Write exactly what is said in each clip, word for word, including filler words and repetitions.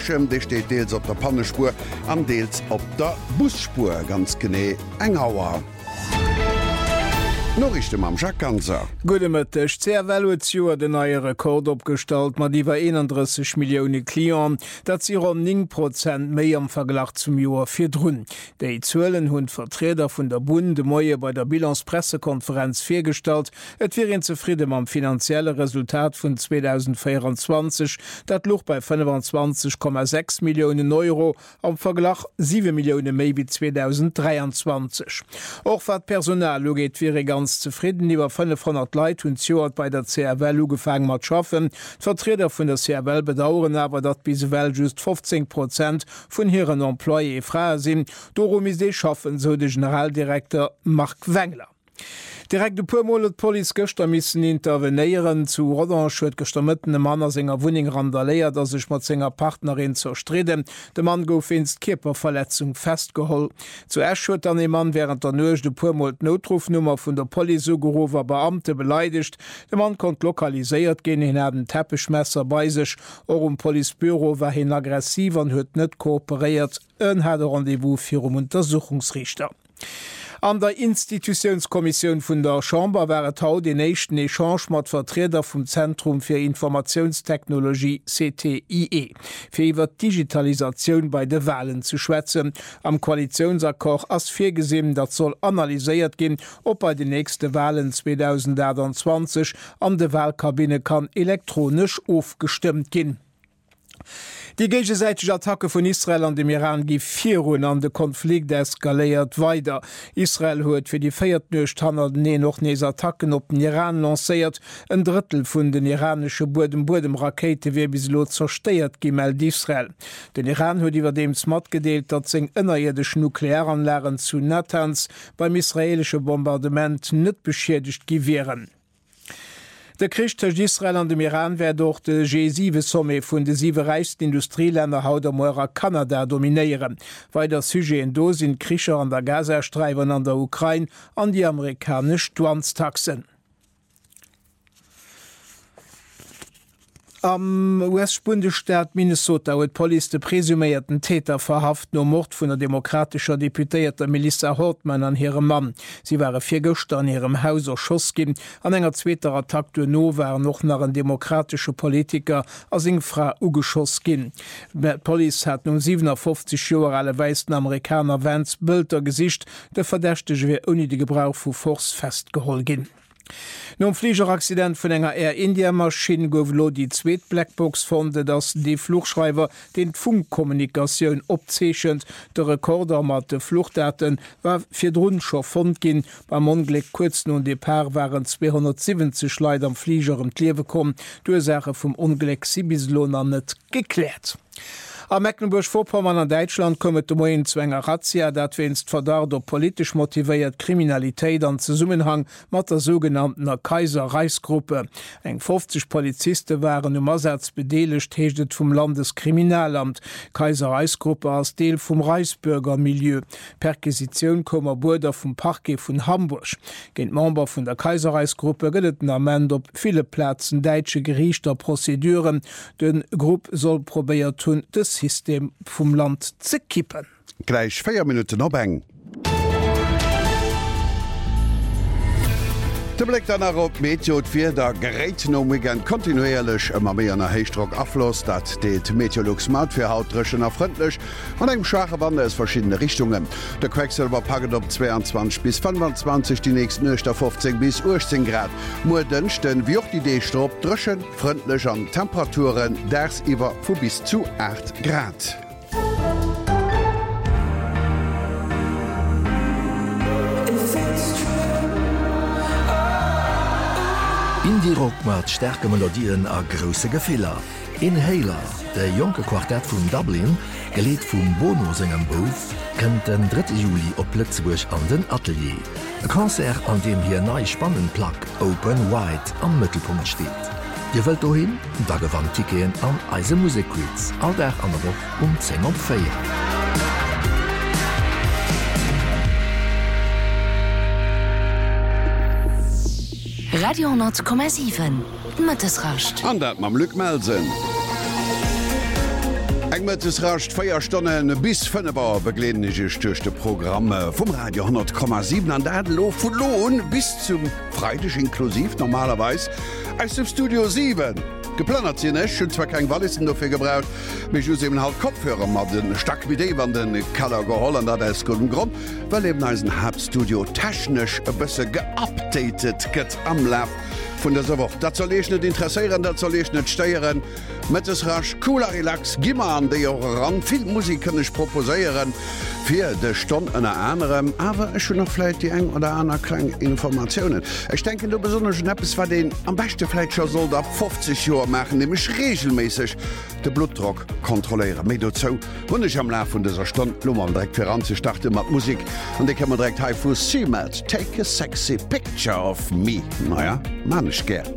Boschem, de steht deels op der Pannespur, an deels op der Busspur ganz gené Engauer. Norrichte am Jackkanzer. Gudemettech Zervaluer den eier Rekord opstalt, mat iwwer einunddreißig Millioune Klienten, dat sie rund neun Prozent méi am Verglach zum Joer fir drun. Déi Zuelen hunn Vertreter vun der Bund de Moie bei der Bilanzpressekonferenz firstalt, et wirin zufrieden am finanzielle Resultat vun zweitausendvierundzwanzig, dat loch bei fünfundzwanzig Komma sechs Millionen Euro am Verglach sieben Millionen méi wie zweitausenddreiundzwanzig. Och wat Personal loget wie ganz zufrieden iwwer fünfhundert Leiit hun Joert bei der C R W gefangen mat schaffen. Vertreter vun der C R W bedauern aber, dat biswell just fünfzehn Prozent vun hireieren Emploie frei sinn. Dorum is dee schaffen, so de Generaldirektor Mark Wengler. Direkt de puermolet Police gëchter missen intervenéieren zu Rodange huet gestammettene Manner senger Wuning randaléiert, dat sech mat senger Partnerin zerstreden. De Mann gouf inst Kierperverletzung festgeholl. Zu Äsch huet an e Mann während der Noech de puermolt Notrufnummer vun der Polisogerover Beamte beleidigt. De Mann kont lokaliséiert gin hin er den Teppichmesser bei sech. Or um Polizeibüro war hin aggressiv an huet net kooperiert. Een hat er Rendevous fir um Untersuchungsrichter. An der Institutionskommission vun der Chamber wäret haut den nächsten Echange mat Vertreter vom Zentrum für Informationstechnologie C T I E fir iwwer Digitalisation bei de Wahlen zu schwätzen. Am Koalitionsakkord ass firgesinn, dat soll analyséiert gin, ob bei den nächste Wahlen zweitausendzwanzig an de Wahlkabine kann elektronisch aufgestimmt gin. Die gegenseitige Attacke von Israel an dem Iran gi vier Runden an de Konflikt eskaléiert weiter. Israel huet fir die feiertnecht hanner nee noch nees Attacken op den Iran lancéiert. Ein Drittel vun den iranische Boden-Bodem-Rakete wie bis lo zersteiert gemeldet Israel. Den Iran huet iwwer dem Smart gedeelt, dat seg ënnerirdesch Nuklearanlagen zu Natanz beim israelische Bombardement net beschädigt gewähren. Der Krieg zwischen Israel und dem Iran wär durch de G sieben Somme vun de sieben reichsten Industrieländer haut am Mauer Kanada dominieren. Weil der Sujet en do sind Kricher an der Gazastreifen an der Ukraine an die amerikanisch Douanetaxen. Am U S-Bundesstaat Minnesota huet Police de presuméierten Täter verhaft no Mord vun der demokratischer Deputéierter Melissa Hortman an hirem Mann. Sie waren vier Göster an ihrem Haus erschoss gin. An enger zweter Attack du no war noch nach een demokratische Politiker as eng Frau ugeschoss gin. Police hat nun siebenundfünfzig Joer alle weisten Amerikaner Vance Bülter Gesicht, de verdächtege wie uni die Gebrauch vu Force festgehol gin. Nom Fliegerakcident vun enger Air India Maschine gouf lo die zweet Blackbox fonde, dats die Flugschreiber den Funkkommunikationun opzeechend de Rekorder mat de Fluchtdaten war fir Drundscher fond gin. Beim Unglück kurz nun de Paar waren zweihundertsiebzig Leid am Flieger im Klewe kom, Ursache vum Unglück si bis lo net geklärt. Am Mecklenburg-Vorpommern an Deutschland kommet de Moien zwnger Razzia, dat winst verdar der politisch motiviert Kriminalitéit an Zusammenhang mat der sogenannter Kaiser-Reichsgruppe. Eng fünfzig Polizisten waren um Ersatz bedeligt, hechtet vom Landeskriminalamt. Kaiser-Reichsgruppe als Deel vom Reichsbürgermilieu. Perquisition kommer Burder vom Parquet von Hamburg. Gent Member von der Kaiser-Reichsgruppe gëtteten amend op viele Plätzen deitsche Gerichter Prozeduren. Den Grupp soll probiert tun, des System vom Land zu kippen. Gleich vier Minuten noch eng. Der Blick dann op Meteot fir der Gerätnomigen kontinuierlech ëmmer méi an der Heichstrock afloss, dat deet Meteorlux mat fir hautrechen erfrindlech an eng Schache Wande es verschiedene Richtungen. Der Quecksilber packet op zweiundzwanzig bis fünfundzwanzig, die nächsten Öchter fünfzehn bis achtzehn Grad. Mo dënchten wie och die Deestrop drschen, frindlech an Temperaturen ders iwwer vu bis zu acht Grad. Indie-Rock mat stärke Melodien a grosse Gefehler. Inhaler, de Jonke Quartett vum Dublin, geleet vum Bono segem Bof, kënnt den dritten Juli op Lützeburg an den Atelier. E Konzert, an dem hier nei spannend Plack Open Wide am Mittelpunkt steht. Ihr wollt dohin, da gewann Tikeen an Eise Musikquiz, all der an der Woche um zehn Uhr vier. Radio hundert Komma sieben Mattesracht. An dat mam Lück Melsen. Engmettes racht Feierstonnen bis fënnewer begledenege stöchte Programme vum Radio hundert Komma sieben an dat lo vu Lohn bis zum Freitag inklusiv normalerweis als dem Studio sieben. Geplannert sinn ech hun zwer keng Wallissen dofir gebraut, méch just eben halt Kopfhörer mat den Stack Idee an den Kaler gehollen dat ass guten Grund, weil eben als ein Hauptstudio technisch e bësse geupdatet gëtt am Lab vun der Woch. Dat zerlech net interesseieren, dat zerlech net steieren, met es rasch cooler relax gimmer an déi ran viel Musik kënnech proposéieren fir de Stonn ënner anderem, awer ech schon nochläit die eng oder aner klang Informationoen. Ech denken du besonders Schnappes war den am beste Fleitscher soll ab fünfzig Joer machen, nämlich regelmäßig de Blutdruck kontrollieren. Me zo hunnech am La vun dieser Stonn Lummer direkt fir anzustarte mat Musik und ik kann man direkt ha vu Seamat take a sexy picture of me. Naja, man ich gern.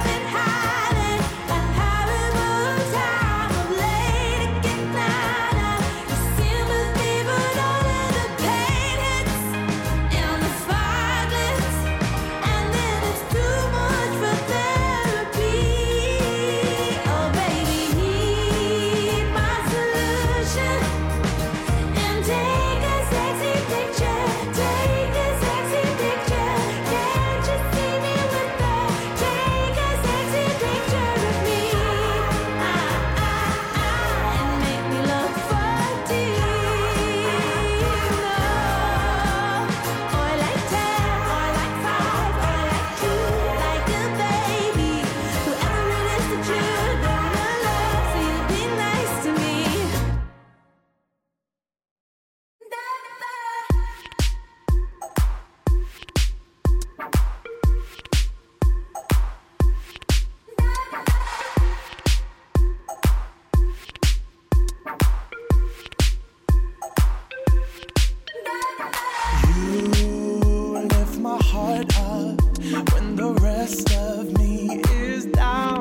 Na when the rest of me is down.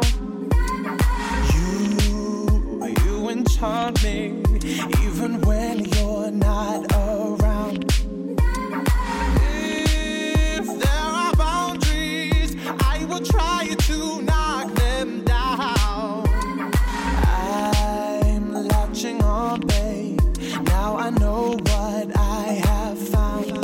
You, you enchant me, even when you're not around. If there are boundaries, I will try to knock them down. I'm latching on, babe. Now I know what I have found.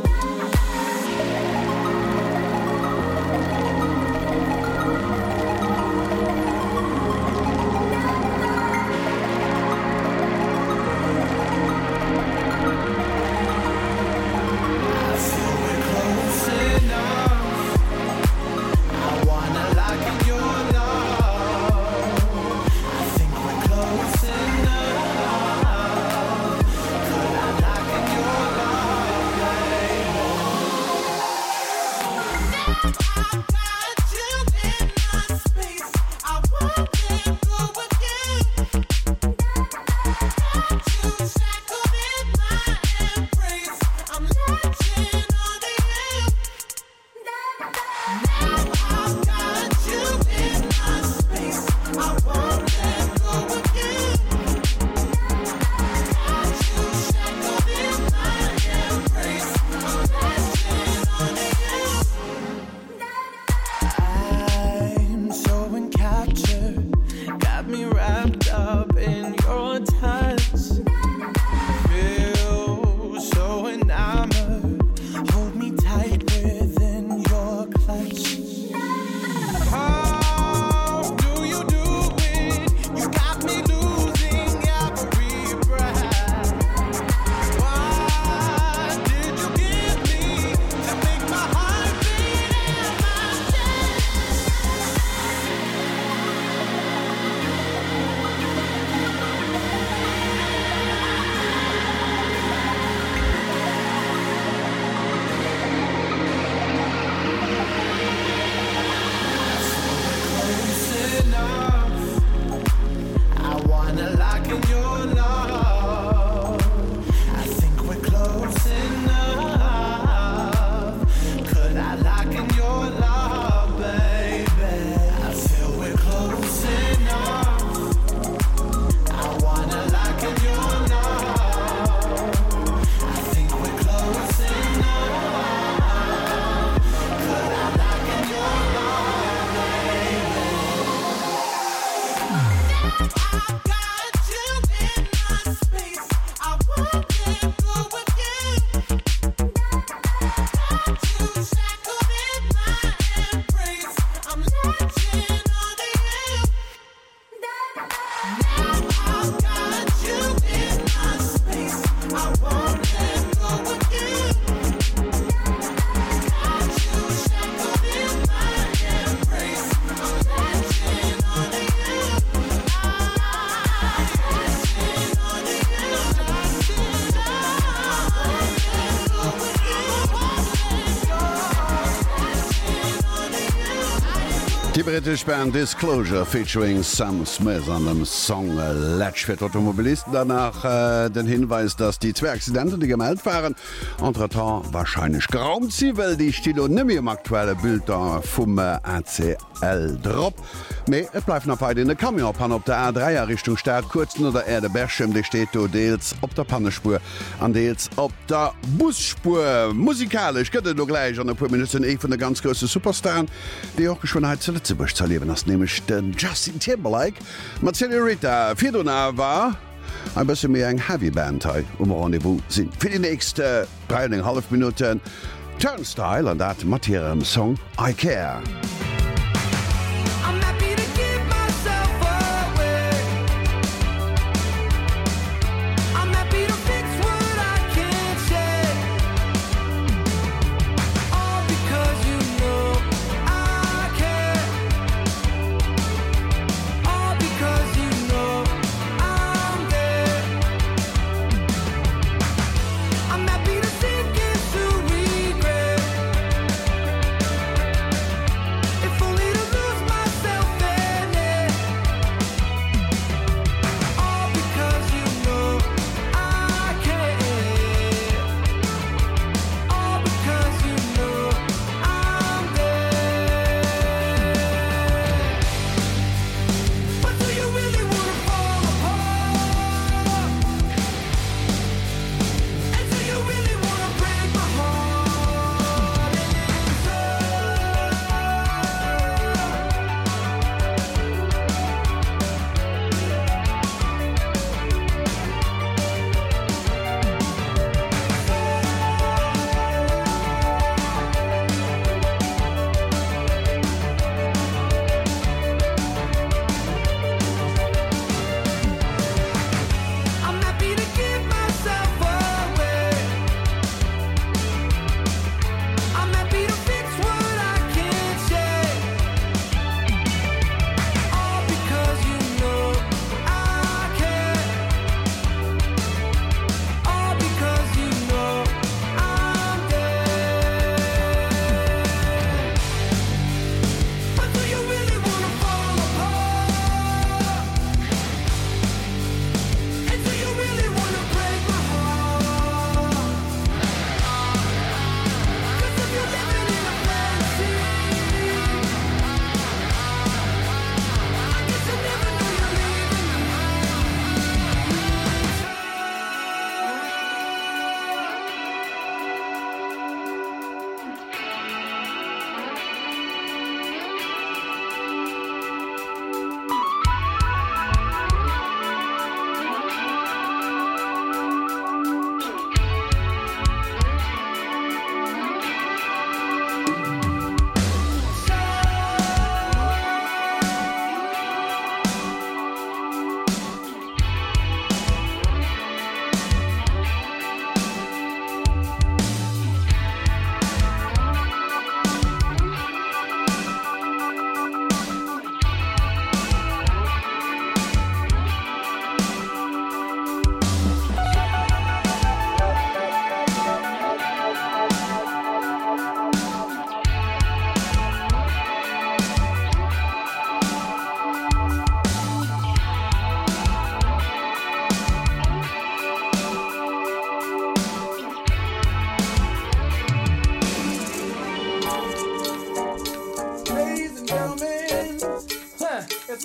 Die British Band Disclosure featuring Sam Smith an dem Song äh, Latch für Automobilisten. Danach äh, den Hinweis, dass die zwei Accidenten, die gemeldet waren, entretemps wahrscheinlich geraumt sie, weil die Stilo nicht mehr im aktuellen Bilder vom äh, A C L drop. Aber es bleibt noch weiter in der Kamionpan auf der A drei Richtung Stadt, kurzen oder Erde Bergschirm, die steht da Deels auf der Pannenspur, an Deels auf der Busspur. Musikalisch geht es noch gleich an ein paar Minuten eh von der ganz großen Superstar, die auch schon heute zu Lützeburg zu erleben, das nämlich den Justin Timberlake. Mit Senorita Fiedona war ein bisschen mehr ein Heavy Band hier um Rendezvous sind. Für die nächsten dreieinhalb Minuten Turnstile und das mit ihrem Song I Care.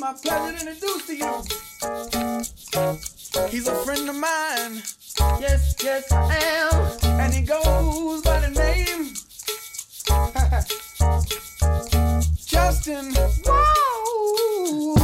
my pleasure to introduce to you. He's a friend of mine. Yes, yes, I am. And he goes by the name Justin. Whoa.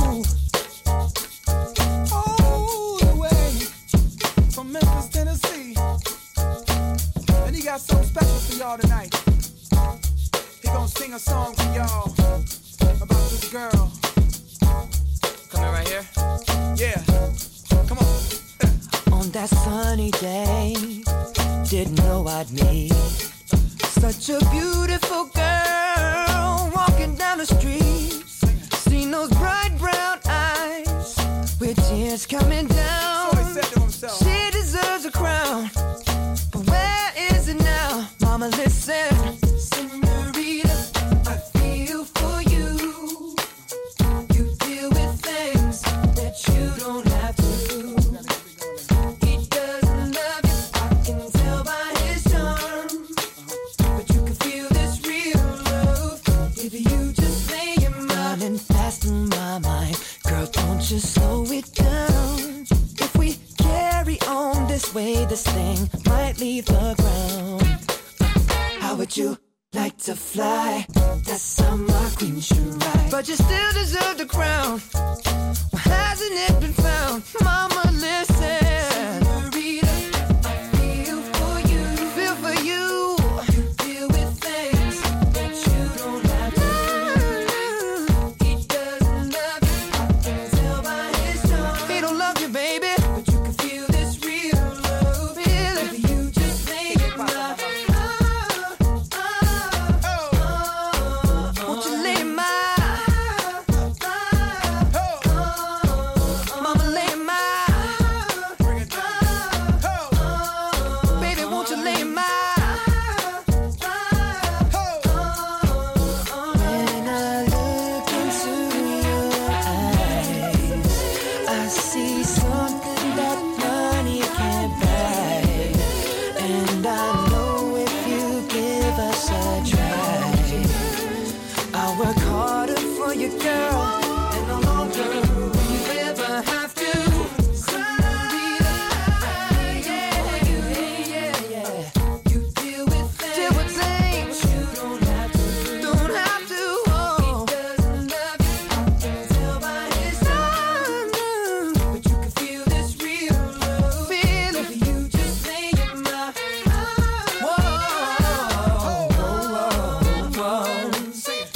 All the way from Memphis, Tennessee. And he got something special for y'all tonight. He gonna sing a song for y'all about this girl. Coming right here? Yeah. Come on. On that sunny day, didn't know I'd meet such a beautiful girl walking down the street. Seen those bright brown eyes with tears coming down. So he said to himself, she deserves a crown, but where is it now? Mama, listen, Senorita, I feel for you. You deal with things that you don't have to. He doesn't love you, I can tell by his charm, but you can feel this real love if you just lay your mind and fast in my mind. Girl, don't you slow it down. If we carry on this way, this thing might leave the ground. How would you like to fly? That's how my queen should ride. But you still deserve the crown. Well, hasn't it been found? Mama, listen. Senorita, I feel for you. Feel for you. You deal with things that you don't have to. He doesn't love you, I can tell by his charm. He don't love you, baby, but you can feel this real love. Feel it. If you just lay it down. Won't you lay my Mama, lay my baby, won't you lay my when I look into your eyes, I see something that money can't buy. And I know if you give us a try, I'll work harder for you, girl, and no longer will you ever have to. Senorita, yeah, yeah, yeah. You deal with things, deal with things you don't have to, don't have to. Oh. He doesn't love you, I can tell by his time, but you can feel this real love. Feel it. If you just lay your mind. Whoa, whoa, whoa, whoa. Sing it.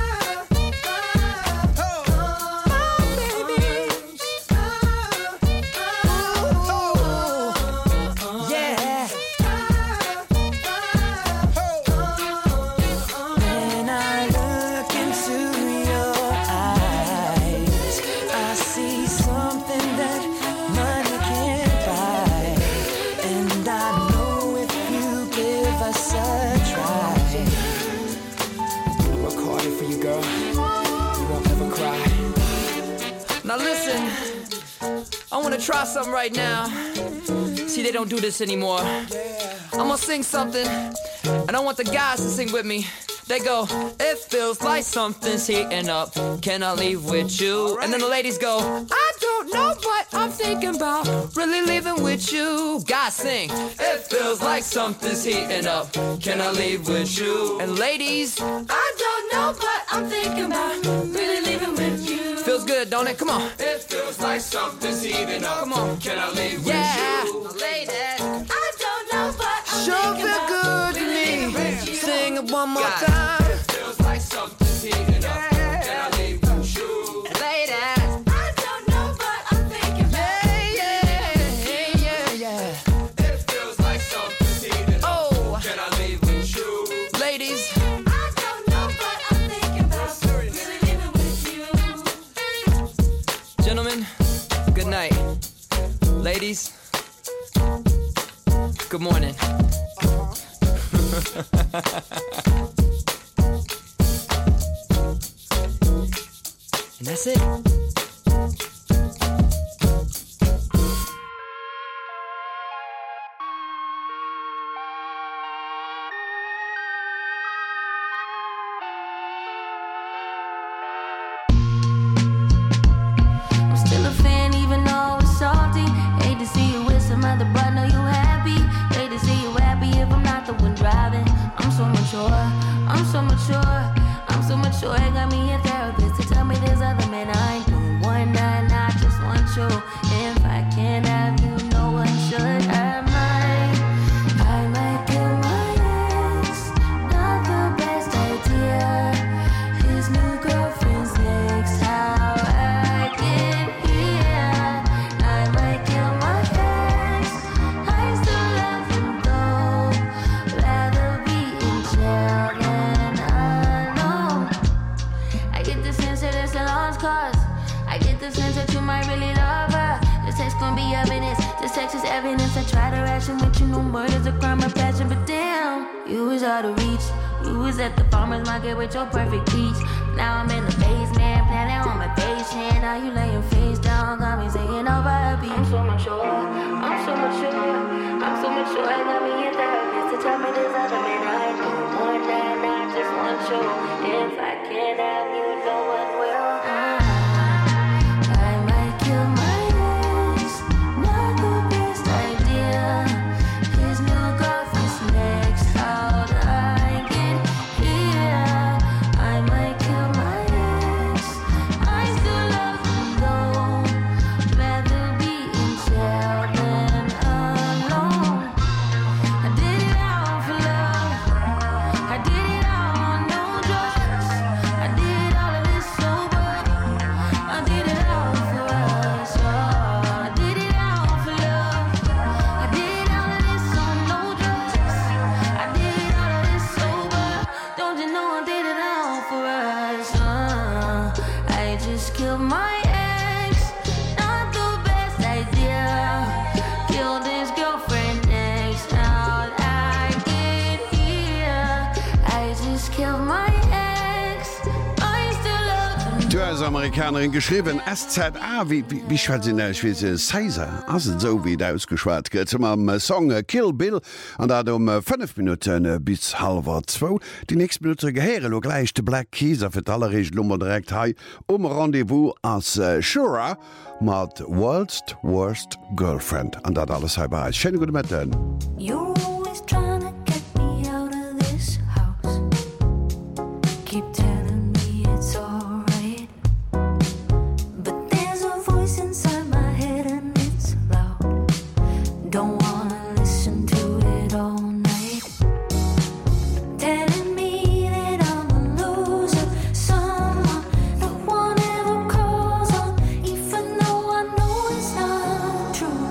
When I look into your eyes, I see something that money can't buy. And I know if you give us a try, I work harder for you, girl. You won't ever cry. now listen, I want to try something right now. See, they don't do this anymore. I'm gonna sing something, and I want the guys to sing with me. They go, it feels like something's heating up. Can I leave with you? And then the ladies go, I don't know what I'm thinking about. Really leaving with you. Guys sing, it feels like something's heating up. Can I leave with you? And ladies, I don't know what I'm thinking about. Really leaving with you. Feels good, don't it? Come on. It feels like something's heating up. Come on. Can I leave Yeah. with you? Ladies, I don't know what I'm sure thinking feel about. good to Really me. with you. Sing it one more God. time. It feels like something's heating up. Can I leave with you? Ladies, I don't know what I'm thinking about. yeah, yeah, yeah, yeah. It feels like something's heating up. Oh, Can I leave with you? ladies, I don't know what I'm thinking about. Really living with you. gentlemen, good night. Ladies, good morning. And that's it. just evidence I try to ration with you. No murder's a crime of passion, but damn, you was out of reach. You was at the farmer's market with your perfect peach. Now I'm in the basement, planning on my patient. Now you laying face down, got me singing over a beat. I'm so much sure, I'm so much sure, I'm so much sure. I got me a therapist to tell me there's other men I do more than I just want you. If I can't have you, no one will. uh, I might kill my ex, not the best idea. His new girlfriend's next, how'd I get here? I might kill my ex, I still love him though. Rather be in jail than alone. I did it all for love, I did it all on no drugs. I did all of this sober, I did it all for us. Oh, I did it all for love, I did all of this on no drugs. I did all of this sober, don't you know I did it all for us. uh, I just killed my ex, not the best idea. Killed his girlfriend next, how'd I get here? I just killed my ex, I still love him. Du als Amerikanerin geschrieben S Z A wie wie, wie schwasinn Caesar as so wie ausgeschwart gëtt am Song äh, Kill Bill an dat um äh, fünf Minuten äh, bis halber zwo. Die nächste Minute gehere lo gleich de Black Keys a fir aller Reg Lummer direkt hai um Rendevous as äh, Shura mat World's Worst Girlfriend an dat alles halber als Schöne gute Metten. You're always trying to get me out of this house. Keep telling me it's alright, but there's a voice inside my head and it's loud. Don't wanna listen to it all night. Telling me that I'm a loser, someone no one ever calls on, even though I know it's not true.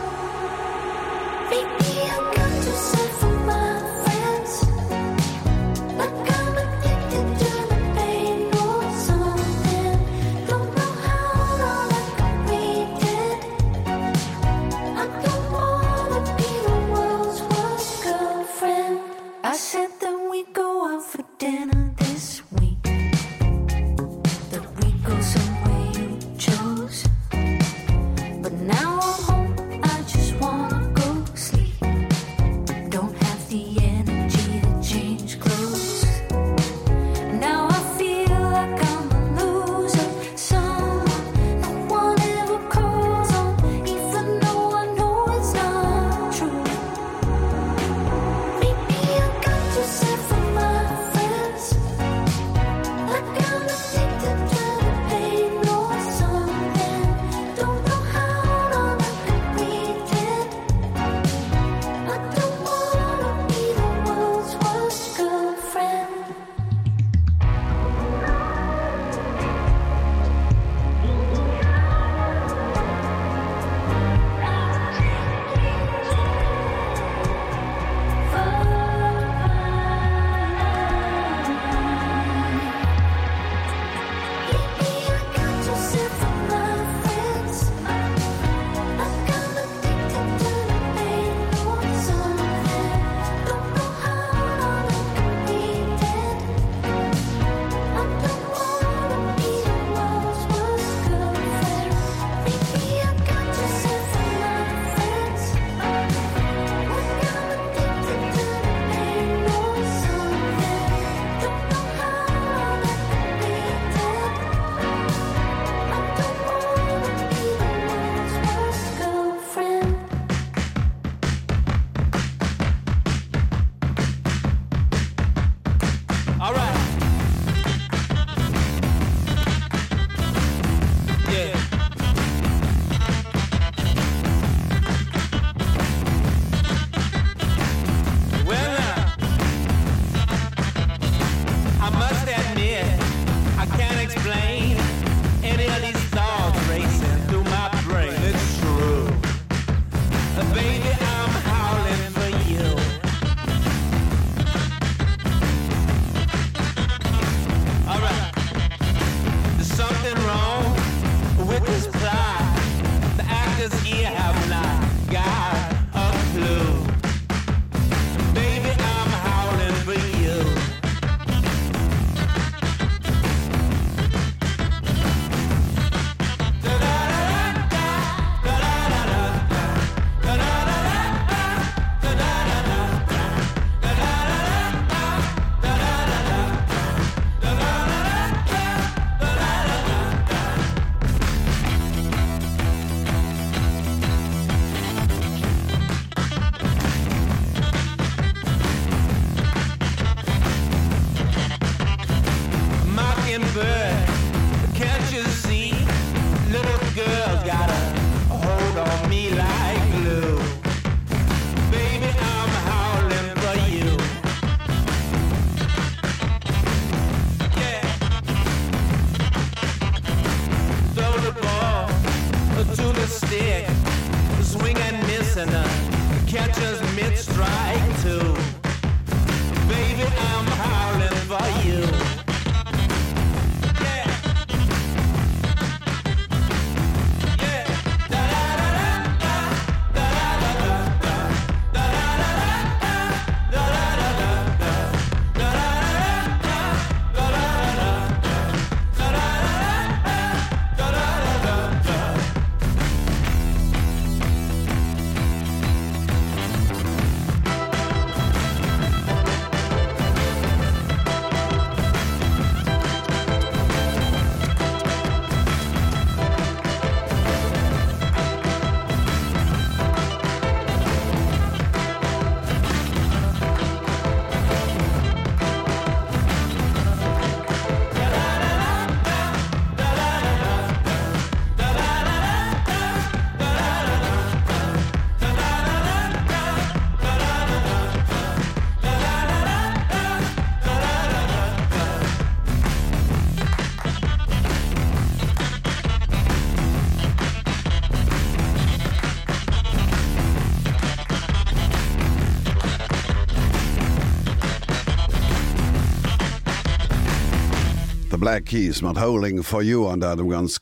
Maybe I got to set for my friends, like I'm addicted to the pain or something. Don't know how long I can pretend. I don't wanna be the world's worst girlfriend. I said that we go out for dinner this week, that we go somewhere you chose. But now I'm home, I just wanna go sleep. Don't have the energy to change clothes. Now I feel like I'm a loser, someone no one ever calls on, even though I know it's not true. Maybe I got to set for my friends, like I'm addicted to the pain or something. Don't know how long I can pretend. I don't wanna be the The Black Keys mat Howling for You an dat ganz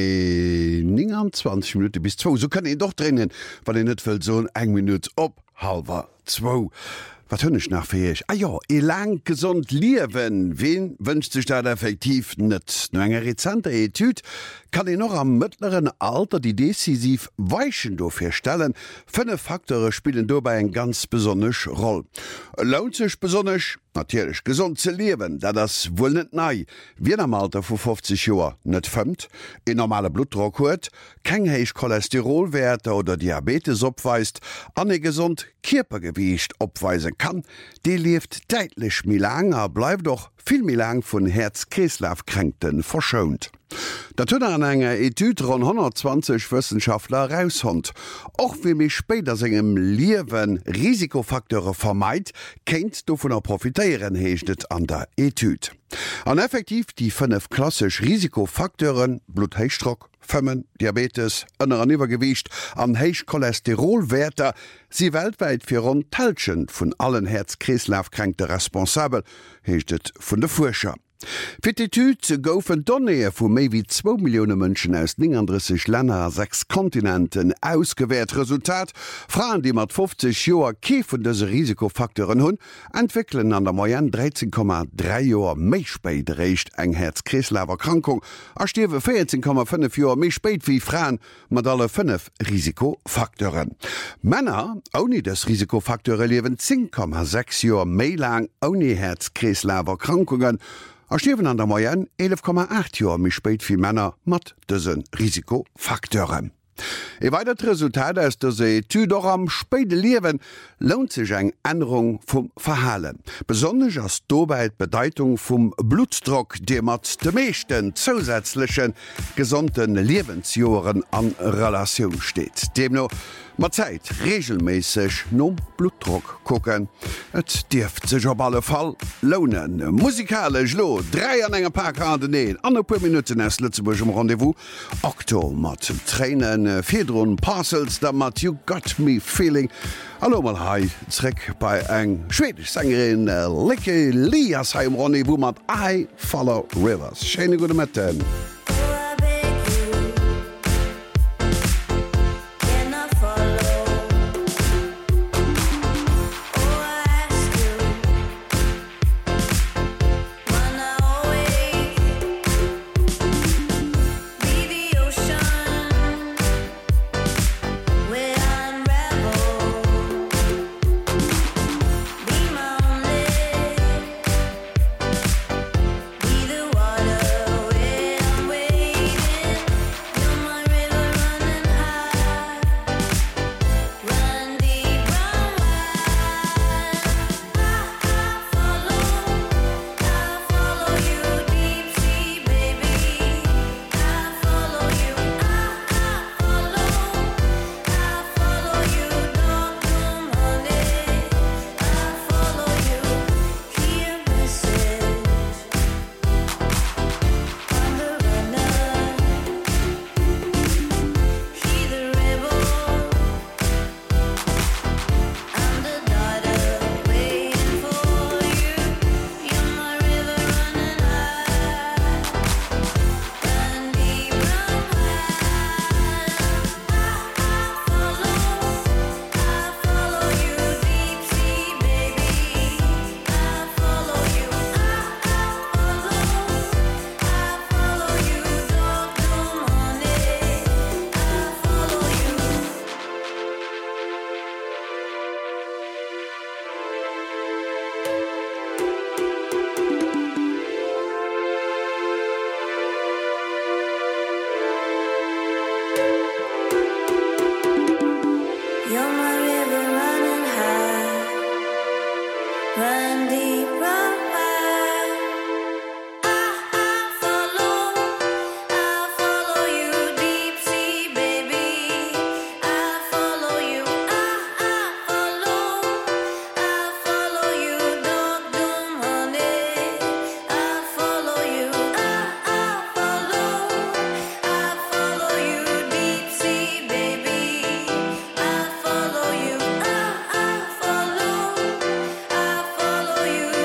gené neunundzwanzig Minuten bis zwei. So kann ich doch drinnen, weil ich net will so eng Minute op halber zwei. Was hunnech nach fähig? Ah ja, e lang gesund liewen. Wen wünscht sich dat effektiv net? No enger rezente Etüd kann ich noch am mittleren Alter die decisiv Weichen dofir stellen. Fünf Faktoren spielen dabei en ganz besonnech Rolle. Lohnt sich besonnech? Natürlich gesund ze leben, da das wohl net nei. Wie am Alter vu fünfzig Joer net fëmmt, e normale Blutdruck huet, keng heich Cholesterolwerte oder Diabetes opweist, an e gesund Kierpergewicht opweisen kann, die lebt deitlich mi langer, bleibt doch viel mi lang vun Herz-Kreislauf-Kränkten verschont. Dat hunnne an enger Etüd rund hundertzwanzig Wissenschaftler raushont. Och wie mich später segem Liewen Risikofaktoren vermeid, kennt du vun er profitieren hechtet an der Etüd. An effektiv die fünf klassisch Risikofaktoren Blutheichstrock, Fëmmen, Diabetes, ënner an Iwergewicht an heich Cholesterolwerte sie weltweit fir rund Teilchen vun allen Herz-Kreislauf-Kränkte responsabel, hechtet vun de Forscher. Fi d'Etüd goufen Donnnee vu méi wie zwei Millionen Mënschen aus neununddreißig Länner sechs Kontinenten ausgewährt. Resultat: Frauen, die mat fünfzig Joer kee vun dese Risikofaktoren hunn, entwickeln an der Moyenne dreizehn Komma drei Joer méi spéit réicht eng Herz-Kreislauf-Erkrankung, a stiewe vierzehn Komma fünf Joer méi spéit wie Frauen mat alle fünf Risikofaktoren. Männer oni des Risikofaktoren liewen zehn Komma sechs Joer méi lang oni Herz-Kreislauf-Erkrankungen, a stiewen an der Moyenne elf Komma acht Joer mi spéit wie Männer mat dësen Risikofaktoren. E weitert Resultat ass der se Etüd doch am spéide Liewen lohnt sich eng Änderung vum Verhalen. Besonders ass dobei Bedeutung vum Blutdruck, de mat de meeschten zusätzlichen gesunden Lebensjoren an Relation steht. Demno mat Zeit regelmäßig nom Blutdruck gucken. Et dirft sich op alle Fall lohnen. Musikalisch lo drei an enger Park an den an paar Minuten ass Lützeburg im Rendezvous. Okto mat Tränen Firdron Parcels da mat You Got Me Feeling. Hallo mal hi, zreck bei eng Schwedisch Sängerin Lykke Li as ha im Rendezvous mat I Follow Rivers. Schöne gute Metten. Follow you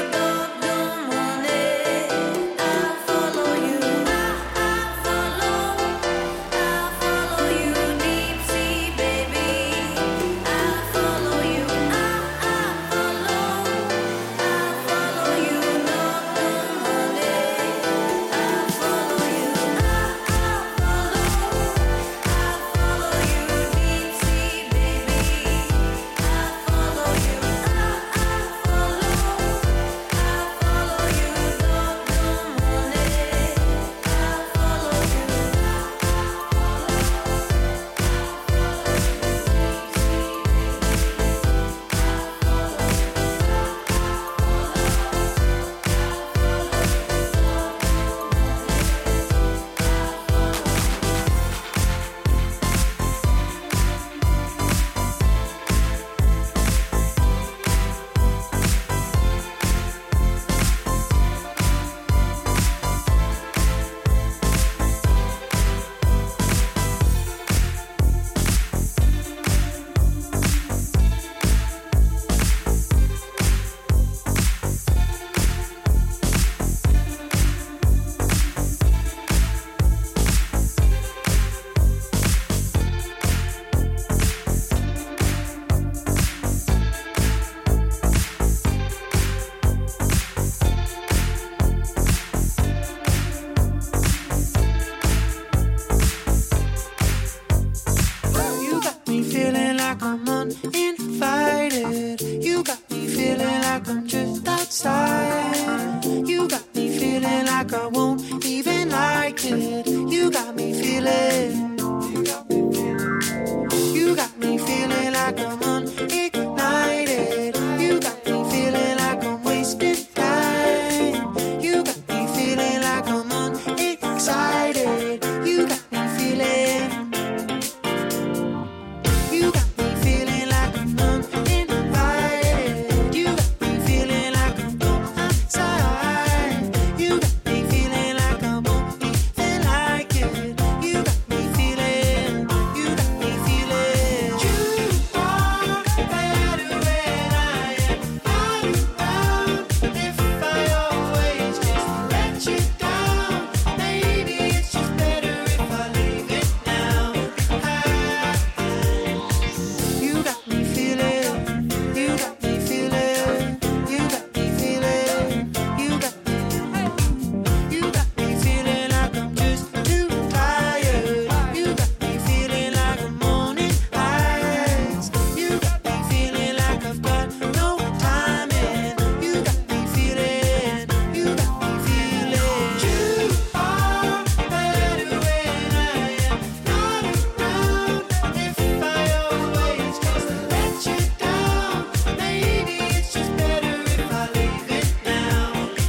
feeling like I'm just outside. You got me feeling like I won't even like it. You got me feeling. You got me feeling like I'm unignited. You got me feeling like I'm wasting time. You got me feeling like I'm unexcited. You got me feeling. You got me feeling like I'm uninvited. You got me feeling like I'm going outside. You got me feeling like I won't even like it. You got me feeling. You got me feeling. You are better when I am not around. If I always just let you down, maybe it's just better if I leave it now. You got me feeling. You got me feeling. You got me feeling. You got me. You got me feeling like I'm just too tired. You got me feeling like I'm morning eyes. You got me feeling like I've got no time in. You got me feeling. You got me feeling. You are better when I am not around. If I always just let you down, maybe it's just better if I leave it now.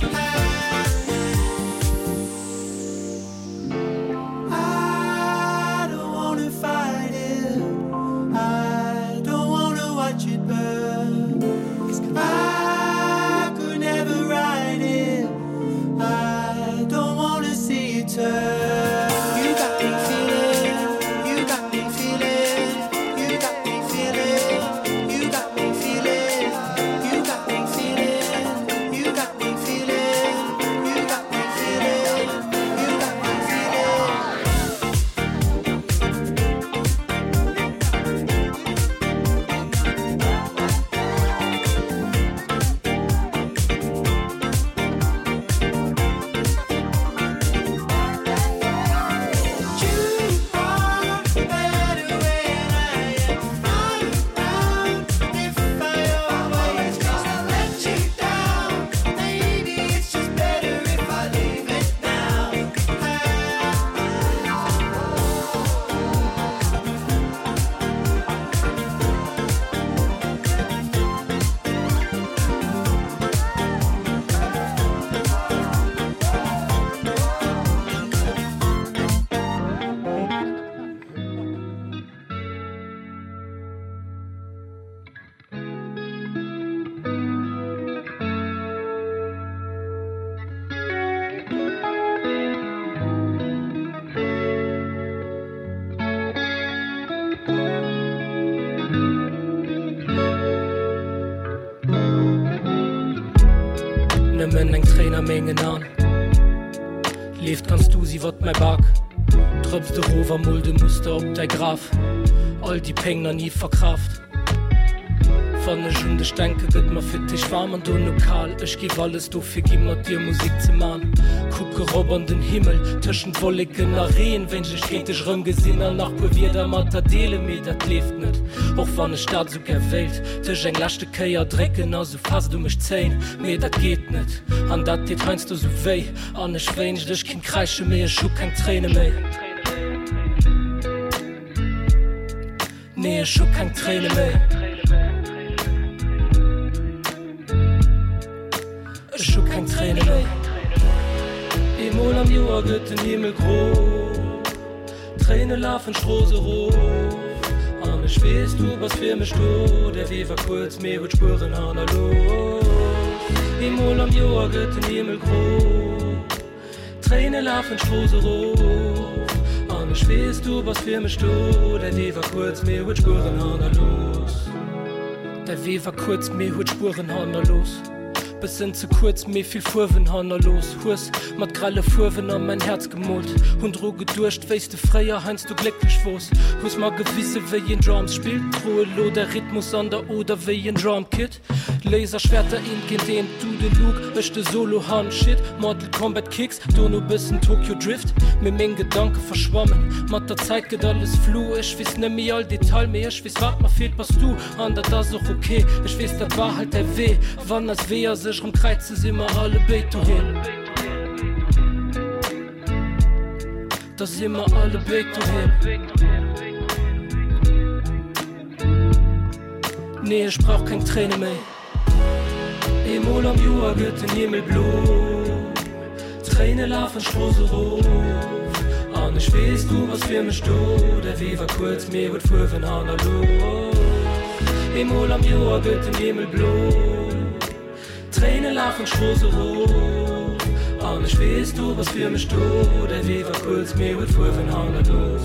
I don't wanna fight it. I don't wanna watch it burn. 'Cause I could never ride it. I don't wanna see it turn. You got me feeling. You got me feeling. You got me feeling. You got me feeling. You got me feeling. You got me feeling. You got me feeling. You got me feeling. You are better when I am not around. If I always just let you down, maybe it's just better if I leave it now. Nimmen eng Trainermengen an. Leeft kannst du sie wat mei Back. Tröpst de Rover mulde Muster op dei Graf. All die Pengner nie verkraft. Wann schon de Stänke gëtt ma fir dich warm an du lokal. Ech gi alles du fir gimmer dir Musik ze ma. Kucke robern den Himmel tschen wolligen Areen, wenn sech ketech rëm gesinner nach wo wie der mat der Deele me dat left net. Och wann e Staat so gewählt Tch eng lachte Käier drecken as so fast du mech zein me dat geht net. An dat dit heinst du so wéi an schwench dech kind kreische mé schu kein Träne méi. Nee schu kein Träne méi. Schu kein Träne méi. Emol am Joer gëtt den Himmel gro. Träne lafen Strose ro. An schwest du was fir mech sto, der wie war kurz mé huet Spuren an lo. Emol am Joer gëtt den Himmel gro. Träne lafen Strose ro. An schwest du was fir mech sto, der wie war kurz mé huet Spuren an los. Der wie war kurz mé huet Spuren an los. sind zu kurz mir viel Furwenhanner los Hus mat gralle Furwen an mein Herz gemult und droge durcht weiste freier heinst du glücklich wos Hus mal gewisse wie Drums spielt Trohe lo der Rhythmus an der oder wie ein Drumkit Laserschwerter in kind den du de Look möchte solo Han shit Mortal Kombat Kicks du nur bis Tokyo Drift mit mein Gedanke verschwommen mat der Zeit geht alles flu ich wiss ne mir all Detail mehr ich wiss wat man fehlt was du an der das auch okay ich weiß das war halt der weh wann das weh sich um Kreize sind immer alle Beto hin das immer alle Beto hin nee ich brauch kein Träne mehr Emol am Jua geht den Himmel blut Träne laufen Strose rot an ich weiß du was für mich du der wie war kurz mir wird für von Hanna los Emol am Jua geht den Himmel blut Träne lachen Strose rot an ich weiß du was für mich du der wie war kurz mir wird für von Hanna los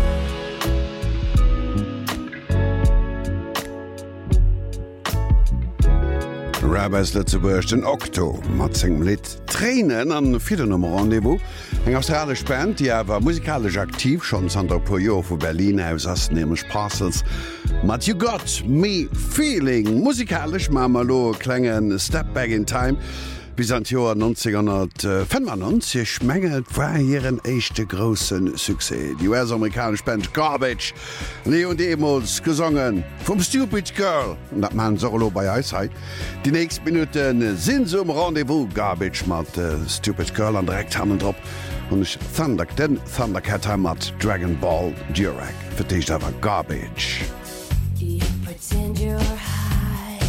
Rabbis Lützeburg den Okto mat segem Lied Tränen an vier Nummer Rendevous eng australisch Band, die awer musikalisch aktiv schon an der Pojo vu Berlin aus ass nämlich Parcels mat You Got Me Feeling musikalisch Mamalo klengen Step Back in Time bis an Joar neunzehnhundertfünfundneunzig mengelt war hireieren echte grossen Suse. Die U S-amerikasch Band Garbage Leon Demos gesungen vom Stupid Girl dat man solo bei Eisheit. Die nächsten Minuten sinn zum Rendevous Garbage mat uh, Stupid Girl an direkt hannen drop und ich Thunder den Thundercat mat Dragon Ball Durag für dich awer Garbage. You pretend you're high,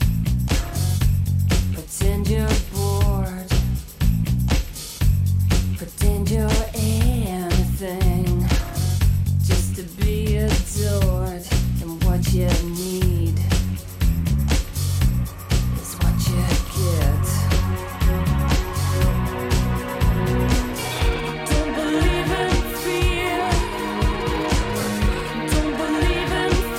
pretend you're bored, pretend you're anything just to be adored, and what you need is what you get. Don't believe in fear, don't believe in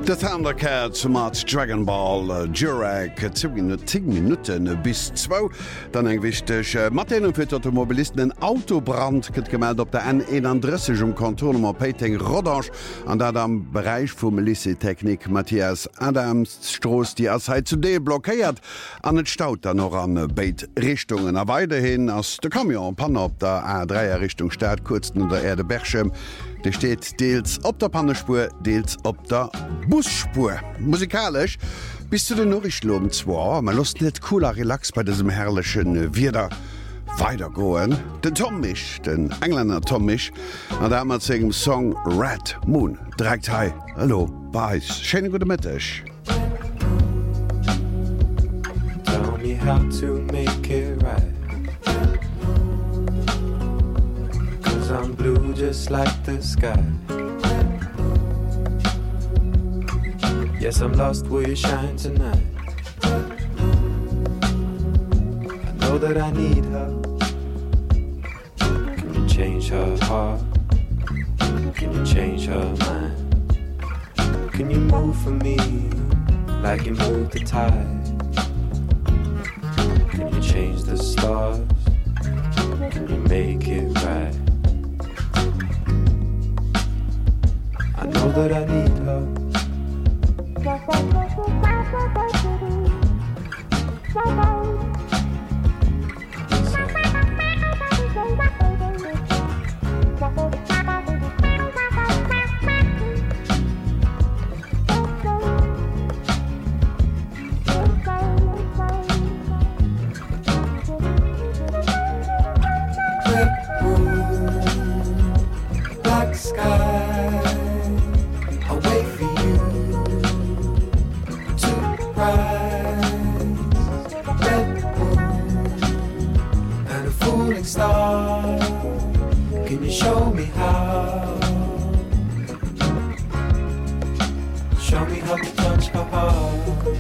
De Thundercats mat Dragonball Jurek zehn Minuten bis zwei. Dann eng wichtech Matten fir Automobilisten en Autobrand gët gemeldt op der N einunddreißig um Kantonmmer Peting Rodange an dat am Bereich vum Melissitechnik Matthias Adamsstroos die Asheit zu dee blockéiert an et Staut dann noch an Beit Richtungen a weide hin ass de Kamion Panne op der A drei Richtung Staat kurzen der Erde Bergchem. De steht deels op der Pannespur, deels op der Busspur. Musikalisch bist du den Norrichtloben zwar, man lust net cooler Relax bei diesem herrlichen Wider weitergoen. Den Tommich, den Engländer Tommich, an der segem Song Red Moon. Direkt hi, hallo, bye, schöne gute Mittag. Tell me how to make it right. I'm blue just like the sky. Yes, I'm lost where you shine tonight. I know that I need her. Can you change her heart? Can you change her mind? Can you move for me like you move the tide? Can you change the stars? Can you make it right? I know that I need her. Black sky, away for you to rise. Red moon and a falling star. Can you show me how? Show me how to touch her heart.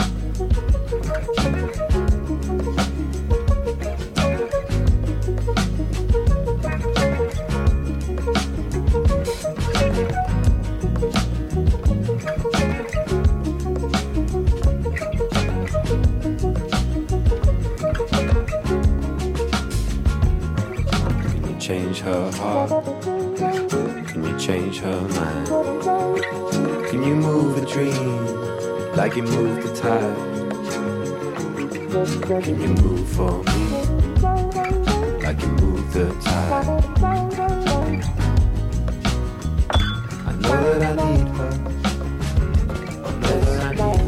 Change her heart. Can you change her mind? Can you move a dream like you move the tide? Can you move for me like you move the tide? I know that I need her. I know that I need her.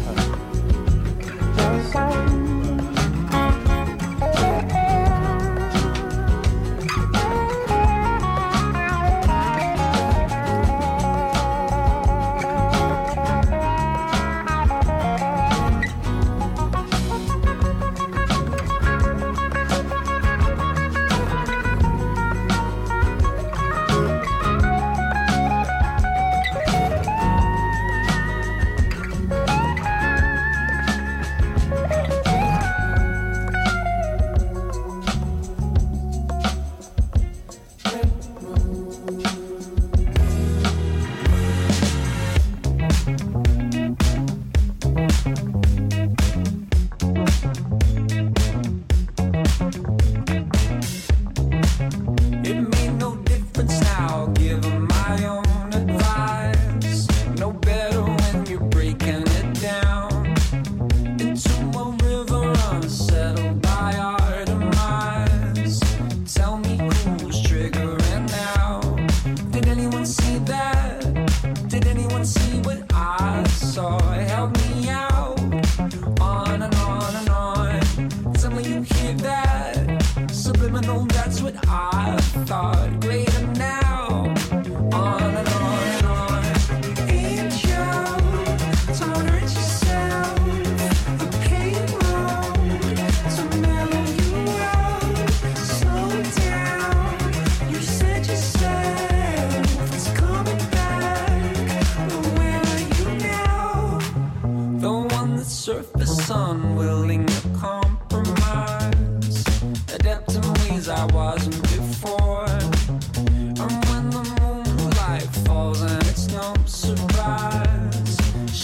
Surface unwilling to compromise, adapt to ways I wasn't before. And when the moonlight falls and it's no surprise,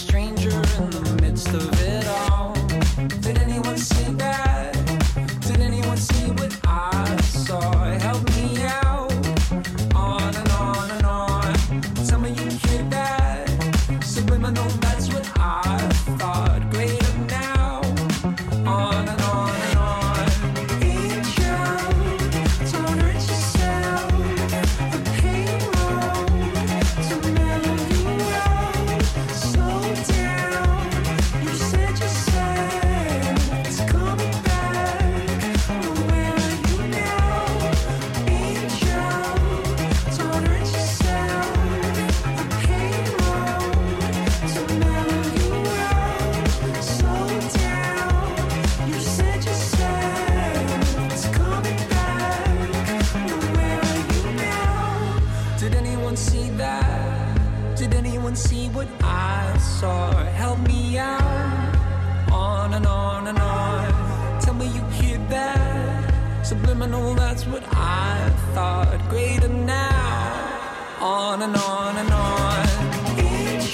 what I saw. Help me out. On and on and on. Tell me you hear that. Subliminal, that's what I thought. Greater now. On and on and on. Each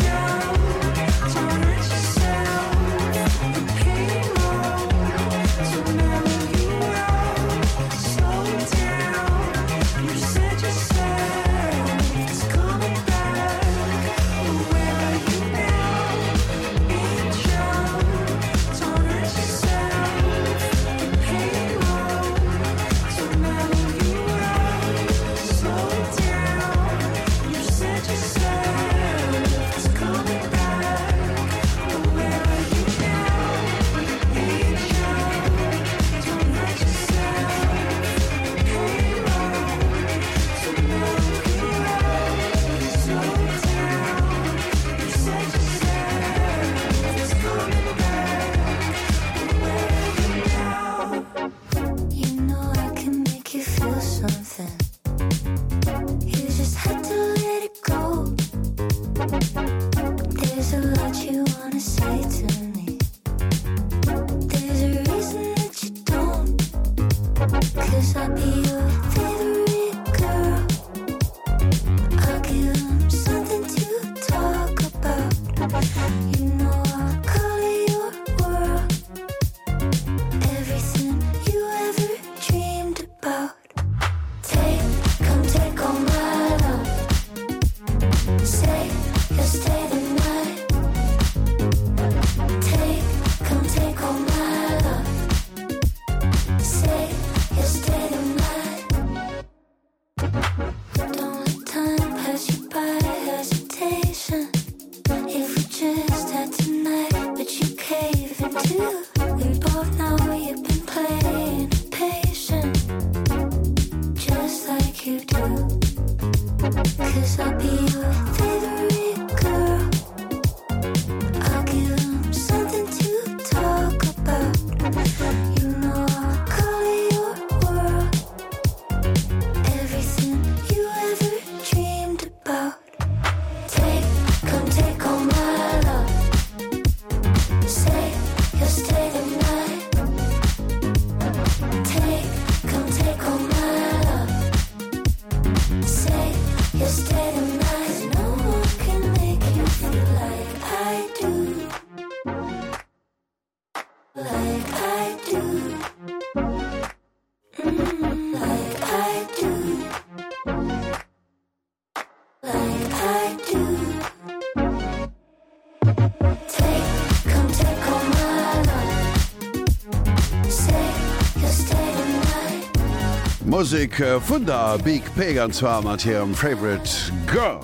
Musik vun der Big Paganzwar mat hirem Favorite Girl.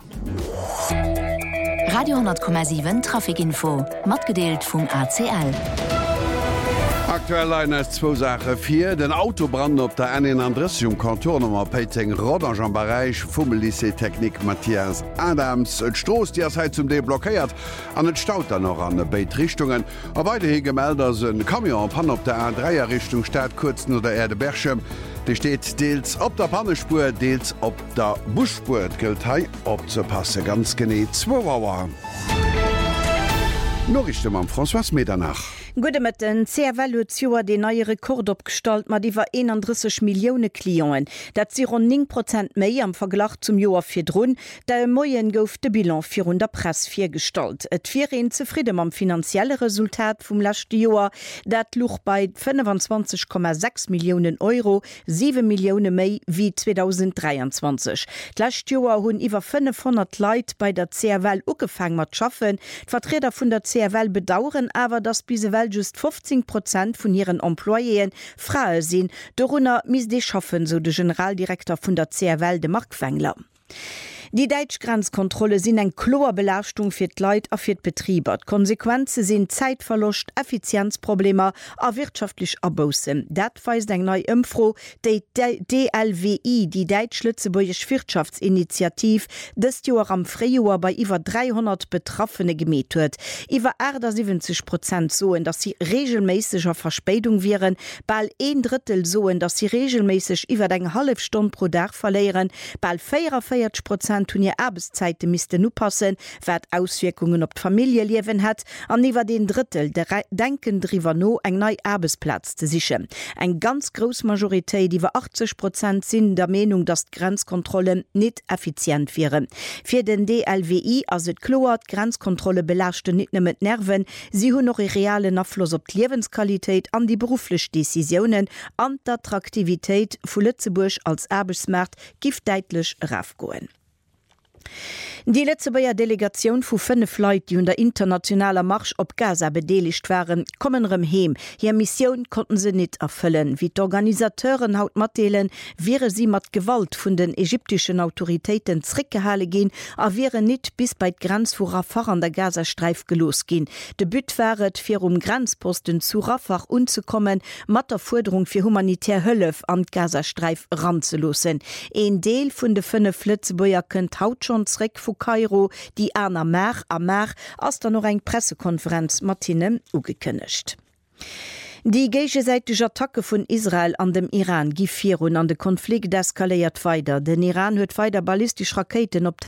Radio honderd Komma sieben Trafikinfo mat gedeelt vum A C L. Aktuell eine zwo Sache vier den Autobrand op der N einunddreißig Kantonummer Peting Rodange am Bereich Fummellycée-Technik Matthias Adams. Et Stroos Di as heit zum Dee blockéiert an et staut dann noch an Beitrichtungen. A weide hi Gemelder se Kamion Pan op der A dreier Richtung Staat Kurzen oder Erde Berchem. Die steht deels op der Pannespur, deels op der Buschspur gilt hei opzepasse ganz gené zwo Wauer. Norrichte am François Medernach. Gude met den C R L-Zuer de neue Rekord opstalt mat iwwer einunddreißig Millioune Klioen. Dat si rund neun Prozent méi am Verglach zum Joer fir Drun, da Moien gouf de Bilan fir der Press firstalt. Et vireen zufriedem am finanzielle Resultat vum lachte Joer, dat luch bei fünfundzwanzig Komma sechs Millionen Euro, sieben Millioune méi wie zweitausenddreiundzwanzig. D'lacht Joer hunn iwwer fünfhundert Leiit bei der C R L ugefang mat schaffen. D'Vertreter vun der C R L bedauern awer, dass bise Welt just fünfzehn Prozent von ihren Employeen Frauen sind. Darunter müssen die schaffen, so der Generaldirektor von der C R L, de Mark Fengler. Die Deitsch Grenzkontrolle sind eng Chlorbelastung fir d Leiit a fir d Betrieber. Konsequenze sind Zeitverlust, Effizienzprobleme a wirtschaftlich Abbausen. Dat weist eng neu Impfro déi D L W I, die Deitsch-Lützeburgisch Wirtschaftsinitiativ, des Joer am Freijoer bei iwwer dreihundert Betroffene gemet huet. Iwer siebzig Prozent soen, dass sie regelmäßiger Verspätung wären, bald ein Drittel soen, dass sie regelmäßig iwwer eng halb Stunde pro Tag verlieren, bald vierundvierzig Prozent Regierung tun ihr Arbeitszeiten misste nu passen, wat Auswirkungen op Familie liewen hat, an niwer den Drittel der Re denken drwer no eng neu Arbeitsplatz zu sichern. Eg ganz groß Majoritéit, die war achtzig Prozent sind der Meinung, dass Grenzkontrollen nicht effizient wären. Für den D L W I as et kloert Grenzkontrolle belaschte nicht nur mit Nerven, sie hun noch e realen Abfluss op die Lebensqualität an die berufliche Decisionen an die Attraktivität vu Lützeburg als Arbeitsmarkt gift deitlich raufgoen. Die letzte Bayer Delegation vu fünf Leute, die unter internationaler Marsch op Gaza bedeligt waren, kommen rem heim. Hier Mission konnten sie nicht erfüllen. Wie die Organisateuren haut Matelen, wäre sie mat Gewalt von den ägyptischen Autoritäten zurückgehalten gehen, a wäre nicht bis bei Grenz vu Rafah an der Gazastreif gelos gehen. De Büt wäret für um Grenzposten zu Rafah unzukommen, mat der Forderung für humanitär Hölf an Gazastreif ranzulosen. Ein Deel von de fünf Lützeboer könnt haut schon zurück vu Kairo, die Anna Mer a Mer ass da noch eng Pressekonferenz Martine ugekënnecht. Die gegenseitige Attacke von Israel an dem Iran gif vir und an de Konflikt eskaléiert weiter. Den Iran huet weiter ballistisch Raketen op